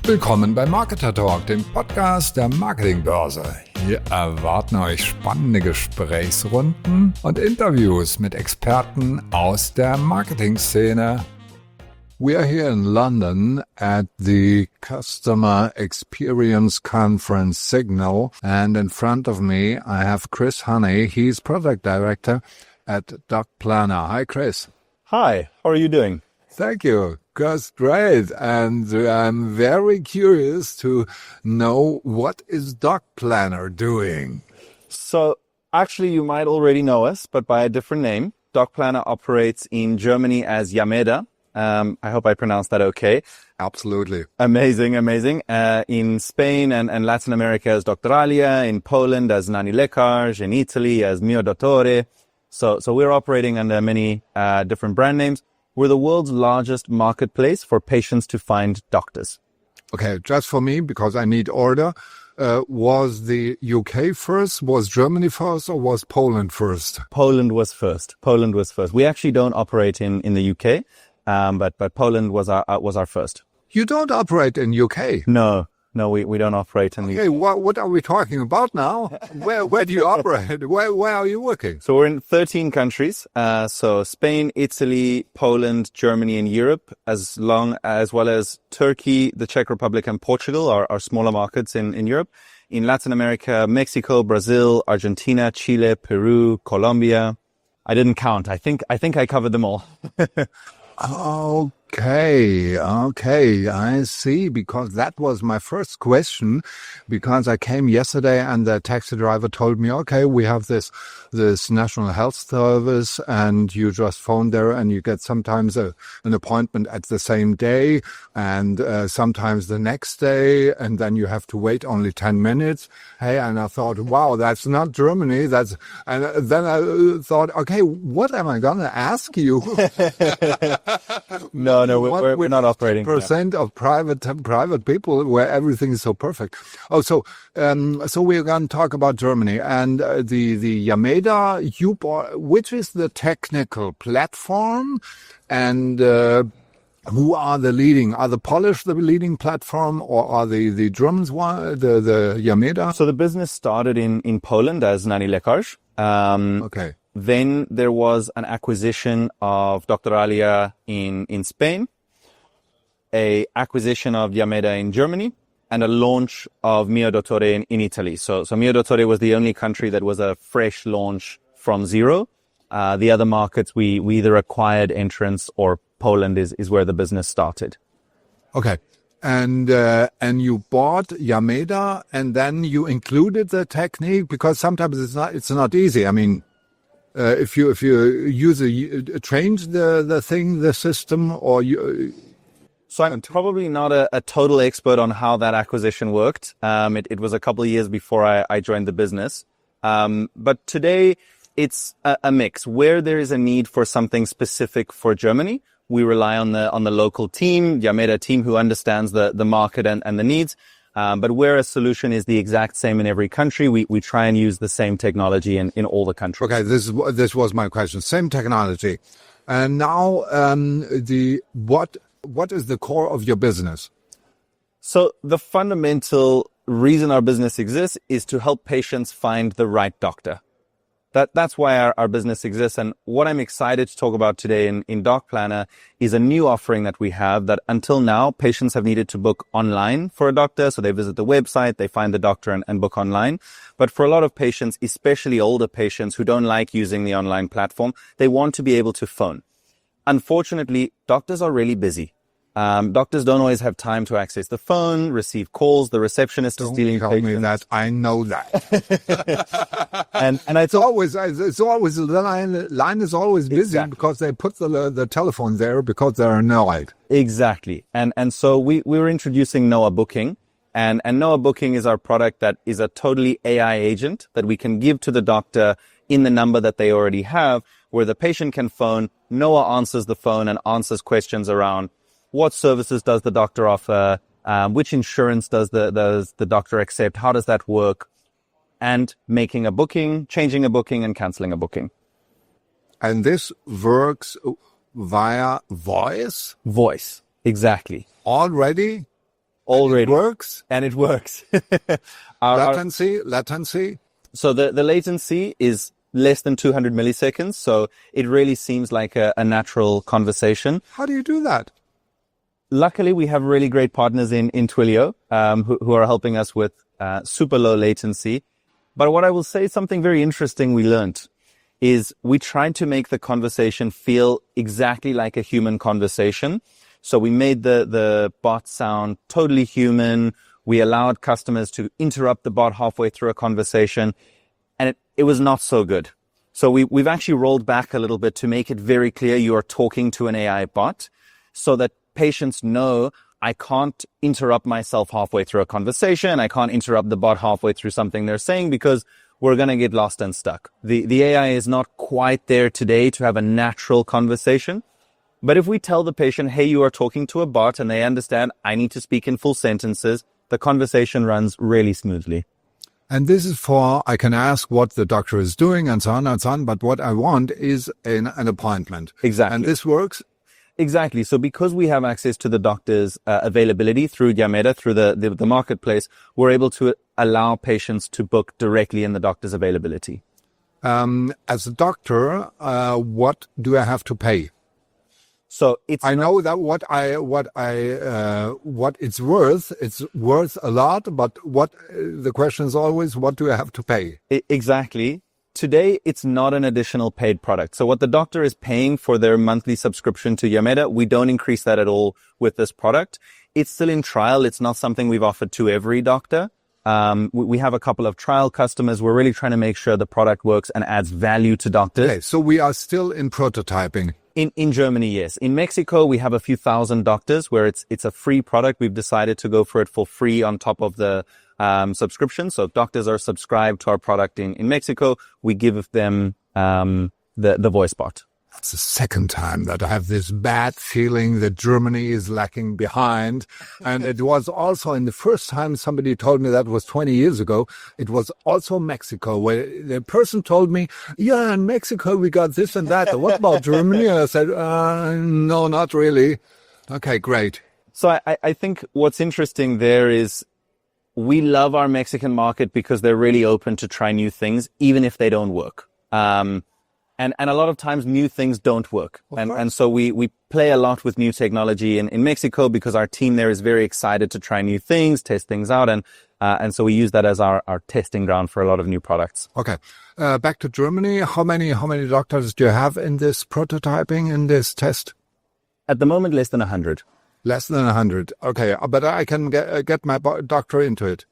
Willkommen bei Marketer Talk, dem Podcast der Marketingbörse. Hier erwarten euch spannende Gesprächsrunden und Interviews mit Experten aus der Marketingszene. We are here in London at the Customer Experience Conference Signal, and in front of me I have Chris Honey. He's Product Director at DocPlanner. Hi, Chris. Hi, how are you doing? Thank you. That's great. And I'm very curious to know, what is DocPlanner doing? So actually you might already know us, but by a different name. DocPlanner operates in Germany as Yameda. I hope I pronounced that okay. Absolutely. Amazing. In Spain and Latin America as Doctoralia, in Poland as Nani Lekarz, in Italy as Mio Dottore. So we're operating under many different brand names. We're the world's largest marketplace for patients to find doctors. Okay, just for me, because I need order. Was the UK first, was Germany first, or was Poland first? Poland was first. We actually don't operate in the UK, but Poland was our first. You don't operate in UK? No, we don't operate in the UK. Okay, what are we talking about now? Where do you operate? Where are you working? So we're in 13 countries. So Spain, Italy, Poland, Germany, and Europe, as well as Turkey, the Czech Republic, and Portugal are smaller markets in Europe. In Latin America, Mexico, Brazil, Argentina, Chile, Peru, Colombia. I didn't count. I think I covered them all. Okay, I see, because that was my first question, because I came yesterday and the taxi driver told me, okay, we have this National Health Service, and you just phone there and you get sometimes an appointment at the same day, and sometimes the next day, and then you have to wait only 10 minutes. Hey, and I thought, wow, that's not Germany. And then I thought, okay, what am I gonna ask you? No, we're not operating. Percent of private people where everything is so perfect. Oh, so we're going to talk about Germany and the Yameda you bought, which is the technical platform, and who are the leading? Are the Polish the leading platform, or are the Germans one, the Yameda? So the business started in Poland as Nani Lekarz. Okay. Then there was an acquisition of Doctoralia in Spain, a acquisition of Yameda in Germany, and a launch of Mio Dottore in Italy. So Mio Dottore was the only country that was a fresh launch from zero. The other markets, we either acquired entrants, or Poland is where the business started. Okay. And you bought Yameda, and then you included the technique, because sometimes it's not easy. I mean, if you change the system, or you. So I'm probably not a total expert on how that acquisition worked. It was a couple of years before I joined the business. But today it's a mix. Where there is a need for something specific for Germany, we rely on the local team, Yameda team, who understands the market and the needs. But where a solution is the exact same in every country, we try and use the same technology in all the countries. Okay, this was my question. Same technology. And now what is the core of your business? So the fundamental reason our business exists is to help patients find the right doctor. That's why our business exists. And what I'm excited to talk about today in DocPlanner is a new offering that we have, that until now, patients have needed to book online for a doctor. So they visit the website, they find the doctor and book online. But for a lot of patients, especially older patients who don't like using the online platform, they want to be able to phone. Unfortunately, doctors are really busy. Doctors don't always have time to access the phone, receive calls. The receptionist is dealing with patients. Don't tell me that. I know that. and it's always the line is always busy. Exactly. Because they put the telephone there because they're annoyed. Exactly. And so we were introducing Noah Booking, and Noah Booking is our product that is a totally AI agent that we can give to the doctor in the number that they already have, where the patient can phone. Noah answers the phone and answers questions around what services does the doctor offer, which insurance does the doctor accept, how does that work, and making a booking, changing a booking, and canceling a booking. And this works via voice? Voice, exactly. Already? already. It works. And it works. Latency. So the latency is less than 200 milliseconds. So it really seems like a natural conversation. How do you do that? Luckily, we have really great partners in Twilio, who are helping us with super low latency. But what I will say, something very interesting we learned is we tried to make the conversation feel exactly like a human conversation. So we made the bot sound totally human. We allowed customers to interrupt the bot halfway through a conversation, and it was not so good. So we've actually rolled back a little bit to make it very clear you are talking to an AI bot so that patients know I can't interrupt myself halfway through a conversation. I can't interrupt the bot halfway through something they're saying because we're going to get lost and stuck. The AI is not quite there today to have a natural conversation. But if we tell the patient, hey, you are talking to a bot, and they understand I need to speak in full sentences, the conversation runs really smoothly. And this is I can ask what the doctor is doing and so on, but what I want is an appointment. Exactly. And this works? Exactly. So because we have access to the doctor's availability through Yameda, through the marketplace, we're able to allow patients to book directly in the doctor's availability. As a doctor, what do I have to pay? So I know that what it's worth. It's worth a lot, but the question is always, what do I have to pay? Exactly. Today, it's not an additional paid product. So what the doctor is paying for their monthly subscription to Yameda, we don't increase that at all with this product. It's still in trial. It's not something we've offered to every doctor. We have a couple of trial customers. We're really trying to make sure the product works and adds value to doctors. Okay, so we are still in prototyping. In Germany, yes. In Mexico, we have a few thousand doctors where it's a free product. We've decided to go for it for free on top of the subscription. So if doctors are subscribed to our product in Mexico, we give them the voice bot. It's the second time that I have this bad feeling that Germany is lacking behind. And it was also in the first time somebody told me that was 20 years ago. It was also Mexico where the person told me, yeah, in Mexico we got this and that. What about Germany? And I said, no, not really. Okay, great. So I think what's interesting there is we love our Mexican market because they're really open to try new things, even if they don't work. And a lot of times new things don't work. And so we play a lot with new technology in Mexico because our team there is very excited to try new things, test things out. And so we use that as our testing ground for a lot of new products. Okay. Back to Germany. How many doctors do you have in this prototyping, in this test? At the moment, less than 100. Less than 100. Okay. But I can get my doctor into it.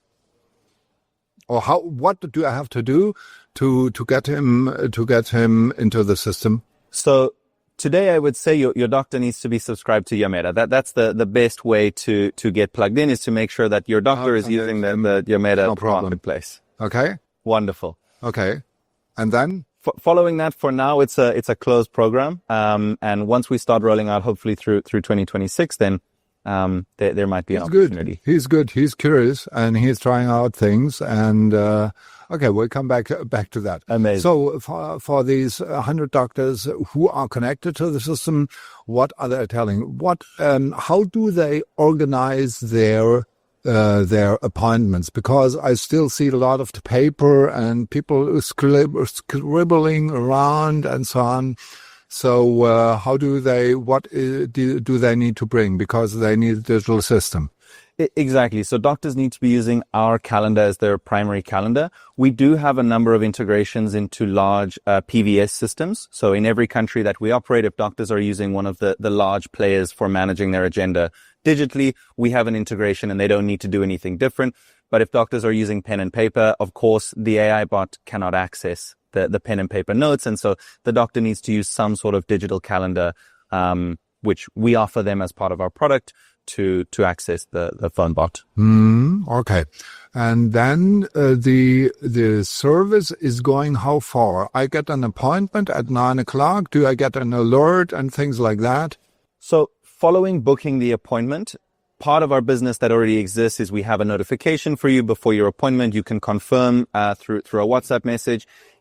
Or what do I have to do to get him into the system? So today I would say your doctor needs to be subscribed to Yameda. That's the best way to get plugged in, is to make sure that your doctor is using the Yameda marketplace. Okay. Wonderful. Okay. And then? Following that, for now, it's a closed program. And once we start rolling out, hopefully through 2026, then there might be an opportunity. He's good. He's curious and he's trying out things. And okay, we'll come back to that. Amazing. So for these 100 doctors who are connected to the system, what are they telling? How do they organize their appointments? Because I still see a lot of the paper and people scribbling around and so on. So how do they, what do they need to bring? Because they need a digital system. Exactly. So doctors need to be using our calendar as their primary calendar. We do have a number of integrations into large PVS systems. So in every country that we operate, if doctors are using one of the large players for managing their agenda digitally, we have an integration and they don't need to do anything different. But if doctors are using pen and paper, of course, the AI bot cannot access the pen and paper notes. And so the doctor needs to use some sort of digital calendar, which we offer them as part of our product to access the phone bot. Okay. And then the service is going how far? I get an appointment at 9 o'clock. Do I get an alert and things like that? So following booking the appointment, part of our business that already exists is we have a notification for you before your appointment. You can confirm through a WhatsApp message.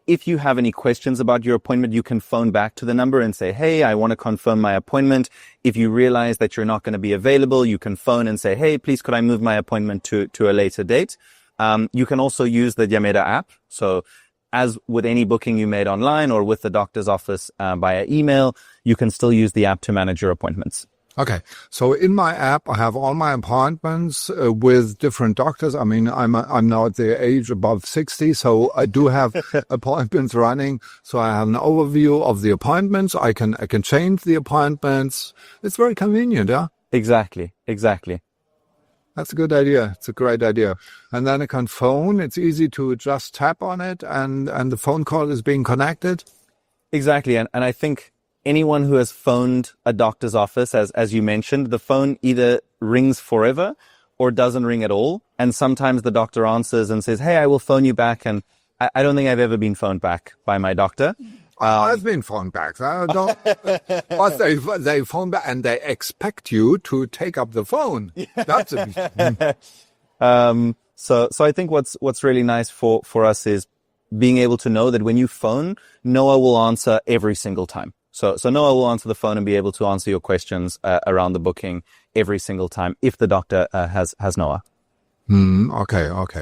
if you have any questions about your appointment, you can phone back to the number and say, hey, I want to confirm my appointment. If you realize that you're not going to be available, you can phone and say, hey, please, could I move my appointment to a later date? You can also use the Yameda app. So as with any booking you made online or with the doctor's office via email, you can still use the app to manage your appointments. Okay, so in my app, I have all my appointments with different doctors. I mean, I'm now at the age above 60, so I do have appointments running. So I have an overview of the appointments. I can change the appointments. It's very convenient, yeah. Exactly. That's a good idea. It's a great idea. And then I can phone. It's easy to just tap on it, and the phone call is being connected. Exactly, and I think anyone who has phoned a doctor's office, as you mentioned, the phone either rings forever or doesn't ring at all. And sometimes the doctor answers and says, hey, I will phone you back. And I don't think I've ever been phoned back by my doctor. I've been phoned back. But they phone back and they expect you to take up the phone. That's So I think what's really nice for us is being able to know that when you phone, Noah will answer every single time. So Noah will answer the phone and be able to answer your questions around the booking every single time if the doctor has Noah. Okay.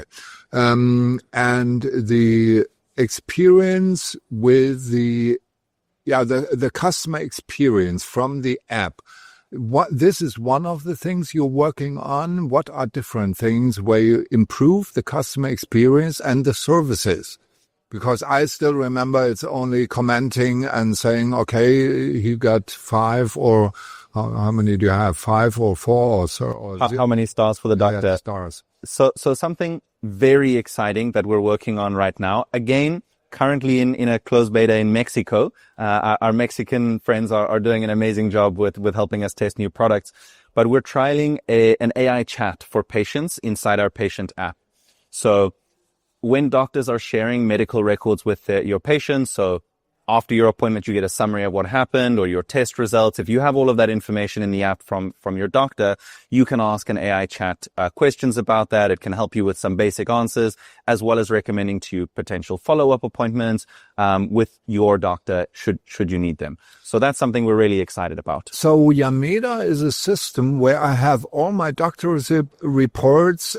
And the experience with the customer experience from the app. This is one of the things you're working on. What are different things where you improve the customer experience and the services? Because I still remember it's only commenting and saying, okay, you got 5 or how many do you have? 5 or 4 or how many stars for the doctor? Yeah, stars. So something very exciting that we're working on right now. Again, currently in a closed beta in Mexico. Our Mexican friends are doing an amazing job with helping us test new products. But we're trialing an AI chat for patients inside our patient app. So when doctors are sharing medical records with your patients, so after your appointment, you get a summary of what happened or your test results. If you have all of that information in the app from your doctor, you can ask an AI chat questions about that. It can help you with some basic answers, as well as recommending to you potential follow-up appointments with your doctor should you need them. So that's something we're really excited about. So Yameda is a system where I have all my doctor's reports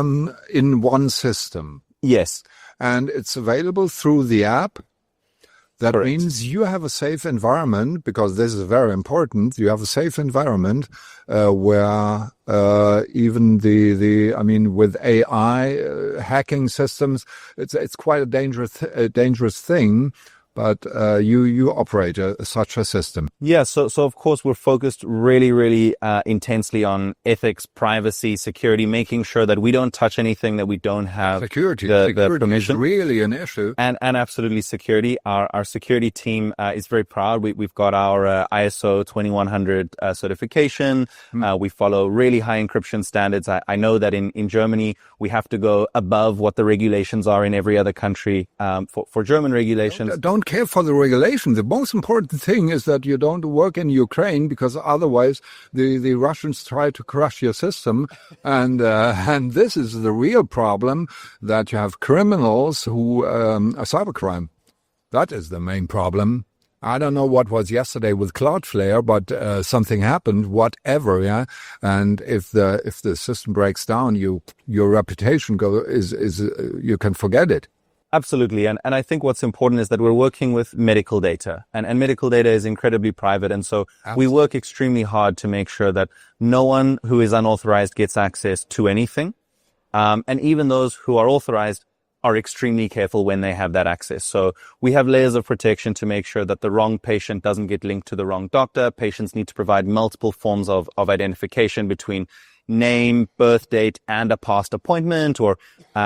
in one system. Yes. And it's available through the app. That Correct. means you have a safe environment, because this is very important. You have a safe environment where even with AI hacking systems, it's quite a dangerous thing. But you operate such a system. Yeah, so of course we're focused really intensely on ethics, privacy, security, making sure that we don't touch anything that we don't have security the permission. Is really an issue. And absolutely security. Our security team is very proud. We've got our ISO 2100 certification. We follow really high encryption standards. I know that in Germany we have to go above what the regulations are in every other country for German regulations. Don't care for the regulation. The most important thing is that you don't work in Ukraine, because otherwise the Russians try to crush your system. And this is the real problem, that you have criminals who cybercrime. That is the main problem. I don't know what was yesterday with Cloudflare, but something happened, whatever, yeah. And if the system breaks down, your reputation you can forget it. Absolutely. And I think what's important is that we're working with medical data, and medical data is incredibly private. And so we work extremely hard to make sure that no one who is unauthorized gets access to anything. And even those who are authorized are extremely careful when they have that access. So we have layers of protection to make sure that the wrong patient doesn't get linked to the wrong doctor. Patients need to provide multiple forms of identification between name, birth date, and a past appointment, or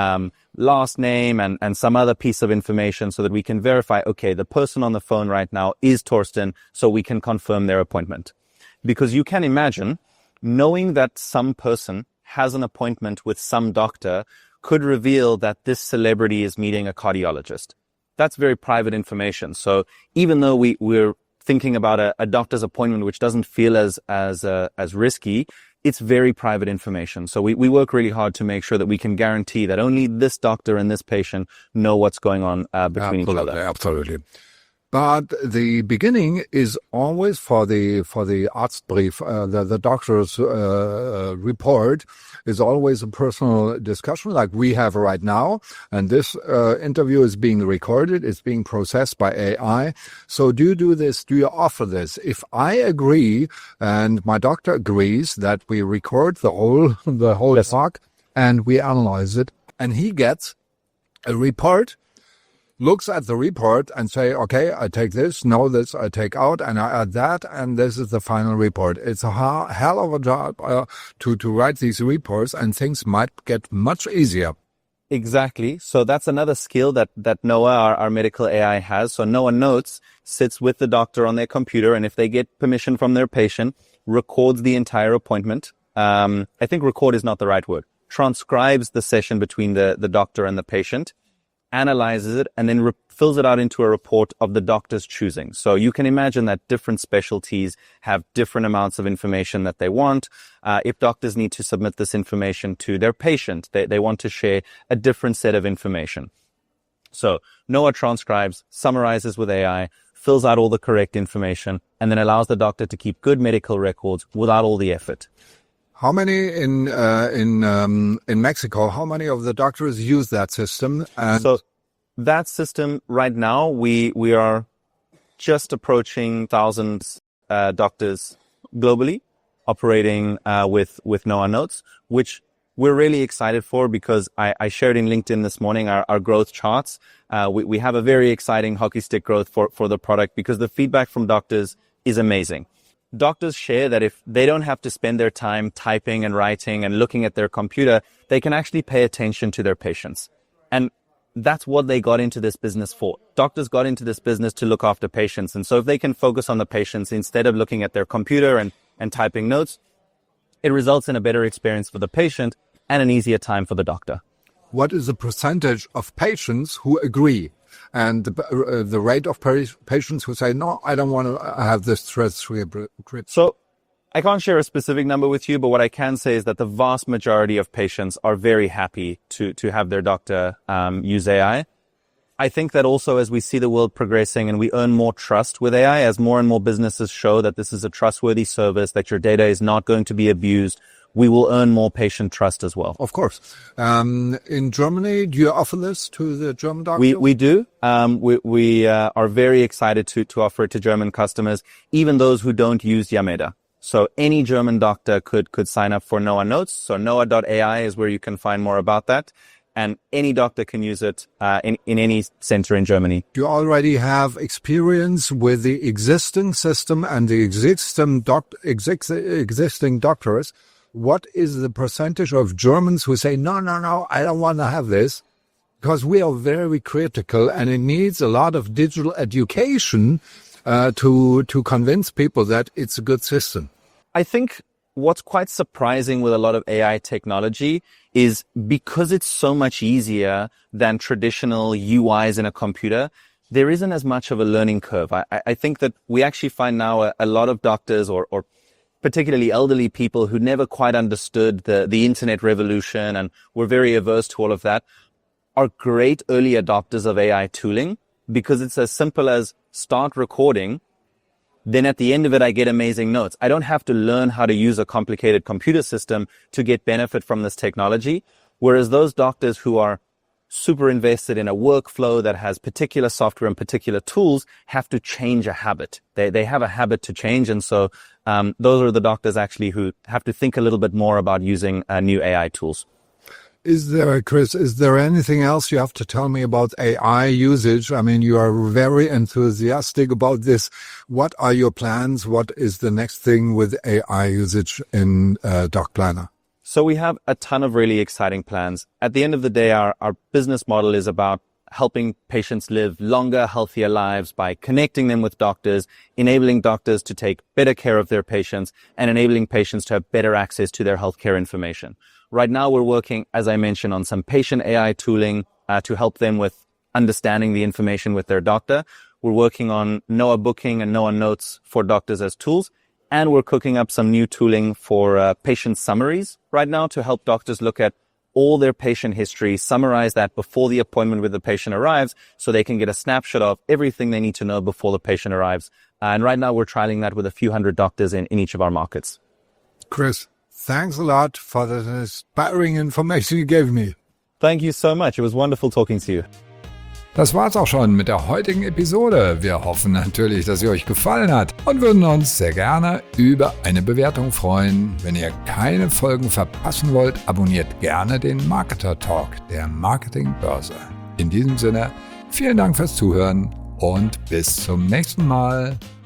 last name and some other piece of information, so that we can verify, okay, the person on the phone right now is Torsten, so we can confirm their appointment. Because you can imagine, knowing that some person has an appointment with some doctor could reveal that this celebrity is meeting a cardiologist. That's very private information. So even though we're thinking about a doctor's appointment which doesn't feel as risky, it's very private information. So we work really hard to make sure that we can guarantee that only this doctor and this patient know what's going on between each other. Absolutely. But the beginning is always for the Arztbrief, the doctor's report is always a personal discussion like we have right now. And this interview is being recorded, it's being processed by AI. So do you do this? Do you offer this? If I agree and my doctor agrees that we record the whole talk and we analyze it, and he gets a report, looks at the report and say, okay, I take this, no, this I take out, and I add that, and this is the final report. It's a hell of a job to write these reports, and things might get much easier. Exactly. So that's another skill that Noah, our medical AI, has. So Noah Notes sits with the doctor on their computer, and if they get permission from their patient, records the entire appointment. I think record is not the right word. Transcribes the session between the doctor and the patient, analyzes it, and then fills it out into a report of the doctor's choosing. So you can imagine that different specialties have different amounts of information that they want. If doctors need to submit this information to their patient, they want to share a different set of information. So Noah transcribes, summarizes with AI, fills out all the correct information, and then allows the doctor to keep good medical records without all the effort. How many in Mexico? How many of the doctors use that system? And so that system right now, we are just approaching thousands doctors globally operating with Noah Notes, which we're really excited for because I shared in LinkedIn this morning our growth charts. We have a very exciting hockey stick growth for the product because the feedback from doctors is amazing. Doctors share that if they don't have to spend their time typing and writing and looking at their computer, they can actually pay attention to their patients. And that's what they got into this business for. Doctors got into this business to look after patients. And so if they can focus on the patients instead of looking at their computer and typing notes, it results in a better experience for the patient and an easier time for the doctor. What is the percentage of patients who agree? And the rate of patients who say, no, I don't want to have this stress-free trip. So I can't share a specific number with you, but what I can say is that the vast majority of patients are very happy to have their doctor use AI. I think that also as we see the world progressing and we earn more trust with AI, as more and more businesses show that this is a trustworthy service, that your data is not going to be abused, we will earn more patient trust as well. Of course. In Germany, do you offer this to the German doctors? We do. We are very excited to offer it to German customers, even those who don't use Yameda. So any German doctor could sign up for Noah Notes. So Noah.ai is where you can find more about that. And any doctor can use it in any center in Germany. You already have experience with the existing system and the existing doctors. What is the percentage of Germans who say, no, I don't want to have this? Because we are very critical and it needs a lot of digital education to convince people that it's a good system. I think what's quite surprising with a lot of AI technology is because it's so much easier than traditional UIs in a computer, there isn't as much of a learning curve. I think that we actually find now a lot of doctors or particularly elderly people who never quite understood the internet revolution and were very averse to all of that, are great early adopters of AI tooling because it's as simple as start recording. Then at the end of it, I get amazing notes. I don't have to learn how to use a complicated computer system to get benefit from this technology. Whereas those doctors who are super invested in a workflow that has particular software and particular tools have to change a habit. They have a habit to change. And so those are the doctors actually who have to think a little bit more about using new AI tools. Chris, is there anything else you have to tell me about AI usage? I mean, you are very enthusiastic about this. What are your plans? What is the next thing with AI usage in Doc Planner? So we have a ton of really exciting plans. At the end of the day, our business model is about helping patients live longer, healthier lives by connecting them with doctors, enabling doctors to take better care of their patients, and enabling patients to have better access to their healthcare information. Right now, we're working, as I mentioned, on some patient AI tooling to help them with understanding the information with their doctor. We're working on Noah Booking and Noah Notes for doctors as tools. And we're cooking up some new tooling for patient summaries right now to help doctors look at all their patient history, summarize that before the appointment with the patient arrives so they can get a snapshot of everything they need to know before the patient arrives. And right now we're trialing that with a few hundred doctors in each of our markets. Chris, thanks a lot for the inspiring information you gave me. Thank you so much. It was wonderful talking to you. Das war's auch schon mit der heutigen Episode. Wir hoffen natürlich, dass sie euch gefallen hat und würden uns sehr gerne über eine Bewertung freuen. Wenn ihr keine Folgen verpassen wollt, abonniert gerne den Marketer Talk der Marketingbörse. In diesem Sinne, vielen Dank fürs Zuhören und bis zum nächsten Mal.